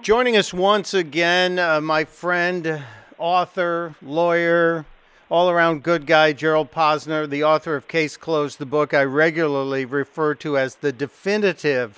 Joining us once again, my friend, author, lawyer, all-around good guy, Gerald Posner, the author of Case Closed, the book I regularly refer to as the definitive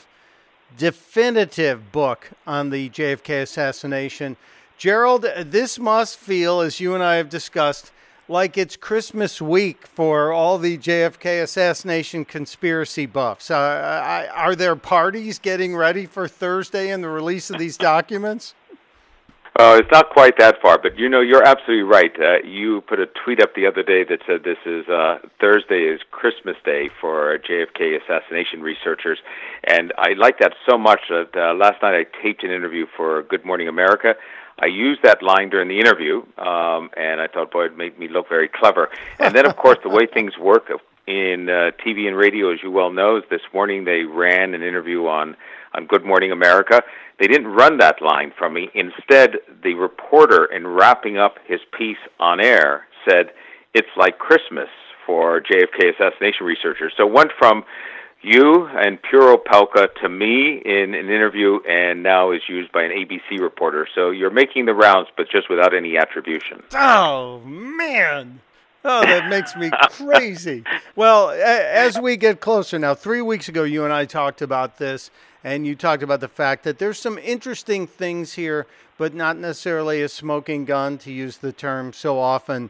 book on the JFK assassination. Gerald, this must feel, as you and I have discussed, like it's Christmas week for all the JFK assassination conspiracy buffs. Are there parties getting ready for Thursday and the release of these documents? It's not quite that far, but you're absolutely right. You put a tweet up the other day that said this is Thursday is Christmas Day for JFK assassination researchers, and I like that so much that last night I taped an interview for Good Morning America. I used that line during the interview, and I thought, boy, it made me look very clever. And then, of course, the way things work in TV and radio, as you well know, is this morning they ran an interview on Good Morning America. They didn't run that line from me. Instead, the reporter, in wrapping up his piece on air, said, "It's like Christmas for JFK assassination researchers." So it went from you and Puro Pelka to me in an interview, and now is used by an ABC reporter. So you're making the rounds, but just without any attribution. Oh, man. Oh, that makes me crazy. Well, as we get closer now, 3 weeks ago, you and I talked about this, and you talked about the fact that there's some interesting things here, but not necessarily a smoking gun, to use the term so often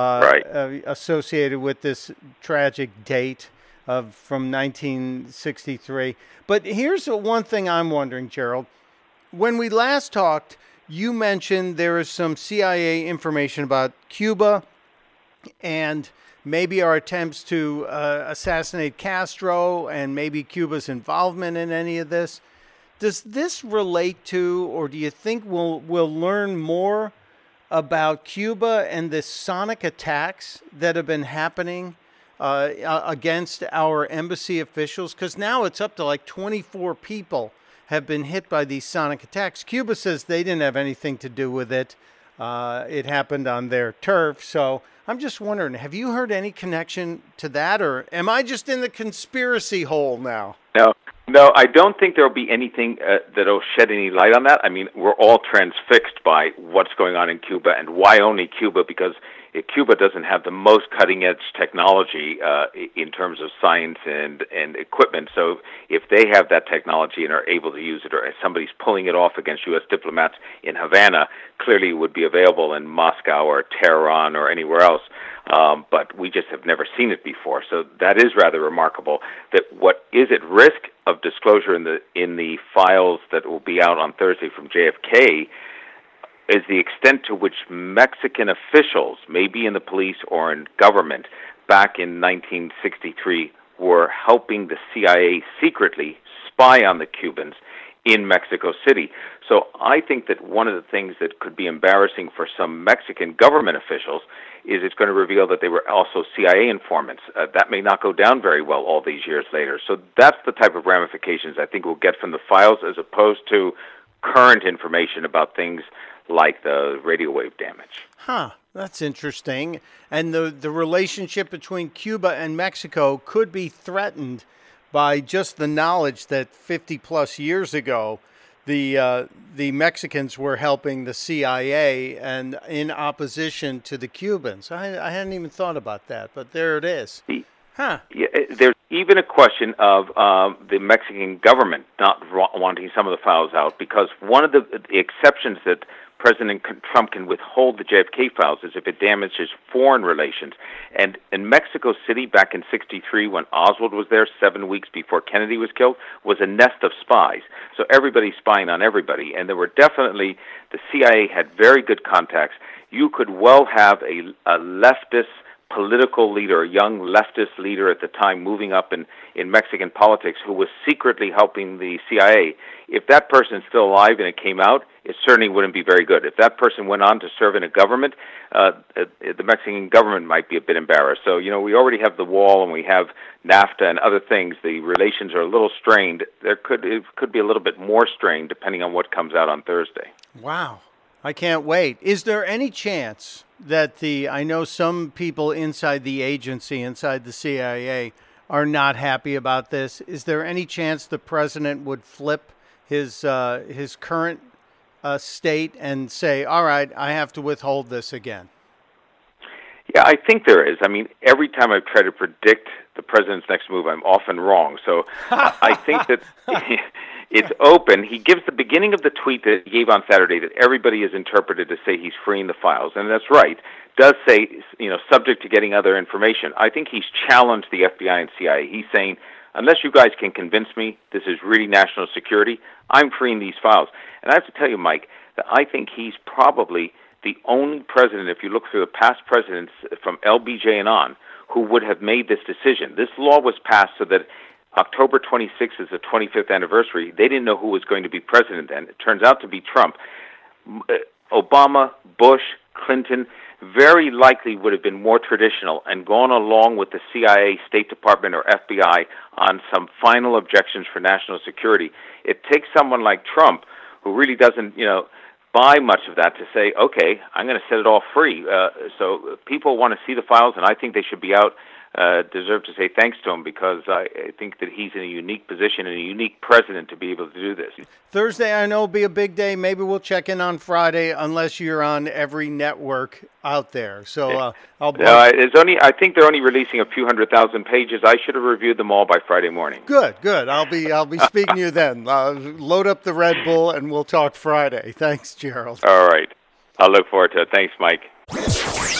associated with this tragic date from 1963. But here's one thing I'm wondering, Gerald. When we last talked, you mentioned there is some CIA information about Cuba and maybe our attempts to assassinate Castro and maybe Cuba's involvement in any of this. Does this relate to, or do you think we'll learn more about Cuba and the sonic attacks that have been happening against our embassy officials? Because now it's up to like 24 people have been hit by these sonic attacks. Cuba says they didn't have anything to do with it. It happened on their turf. So I'm just wondering, have you heard any connection to that, or am I just in the conspiracy hole now? No, I don't think there'll be anything that'll shed any light on that. I mean, we're all transfixed by what's going on in Cuba, and why only Cuba? Because Cuba doesn't have the most cutting-edge technology in terms of science and equipment. So if they have that technology and are able to use it, or if somebody's pulling it off against U.S. diplomats in Havana, clearly it would be available in Moscow or Tehran or anywhere else. But we just have never seen it before. So that is rather remarkable. That what is at risk of disclosure in the files that will be out on Thursday from JFK is the extent to which Mexican officials, maybe in the police or in government, back in 1963 were helping the CIA secretly spy on the Cubans in Mexico City. So I think that one of the things that could be embarrassing for some Mexican government officials is it's going to reveal that they were also CIA informants. That may not go down very well all these years later. So that's the type of ramifications I think we'll get from the files, as opposed to current information about things like the radio wave damage. That's interesting. And the relationship between Cuba and Mexico could be threatened by just the knowledge that 50-plus years ago, the Mexicans were helping the CIA and in opposition to the Cubans. I hadn't even thought about that, but there it is. Yeah, there's even a question of the Mexican government not wanting some of the files out, because one of the exceptions that President Trump can withhold the JFK files is if it damages foreign relations. And in Mexico City back in '63, when Oswald was there 7 weeks before Kennedy was killed, was a nest of spies. So everybody's spying on everybody. And there were definitely, the CIA had very good contacts. You could well have a leftist political leader, a young leftist leader at the time moving up in Mexican politics, who was secretly helping the CIA. If that person is still alive and it came out, it certainly wouldn't be very good. If that person went on to serve in a government, the Mexican government might be a bit embarrassed. So, we already have the wall and we have NAFTA and other things. The relations are a little strained. It could be a little bit more strained depending on what comes out on Thursday. Wow. I can't wait. Is there any chance that I know some people inside the agency, inside the CIA, are not happy about this? Is there any chance the president would flip his current state and say, all right, I have to withhold this again? Yeah, I think there is. I mean, every time I've tried to predict the president's next move, I'm often wrong. So I think that it's open. He gives the beginning of the tweet that he gave on Saturday that everybody has interpreted to say he's freeing the files, and that's right. Does say, subject to getting other information. I think he's challenged the FBI and CIA. He's saying, unless you guys can convince me this is really national security, I'm freeing these files. And I have to tell you, Mike, that I think he's probably the only president, if you look through the past presidents from LBJ and on, who would have made this decision. This law was passed so that October 26th is the 25th anniversary. They didn't know who was going to be president then. It turns out to be Trump. Obama, Bush, Clinton very likely would have been more traditional and gone along with the CIA, State Department, or FBI on some final objections for national security. It takes someone like Trump, who really doesn't, buy much of that, to say, okay, I'm going to set it all free. So people want to see the files, and I think they should be out. Deserve to say thanks to him, because I think that he's in a unique position and a unique president to be able to do this. Thursday, I know, will be a big day. Maybe we'll check in on Friday, unless you're on every network out there. So I think they're only releasing a few 100,000 pages. I should have reviewed them all by Friday morning. Good. I'll be speaking to you then. Load up the Red Bull, and we'll talk Friday. Thanks, Gerald. All right. I'll look forward to it. Thanks, Mike.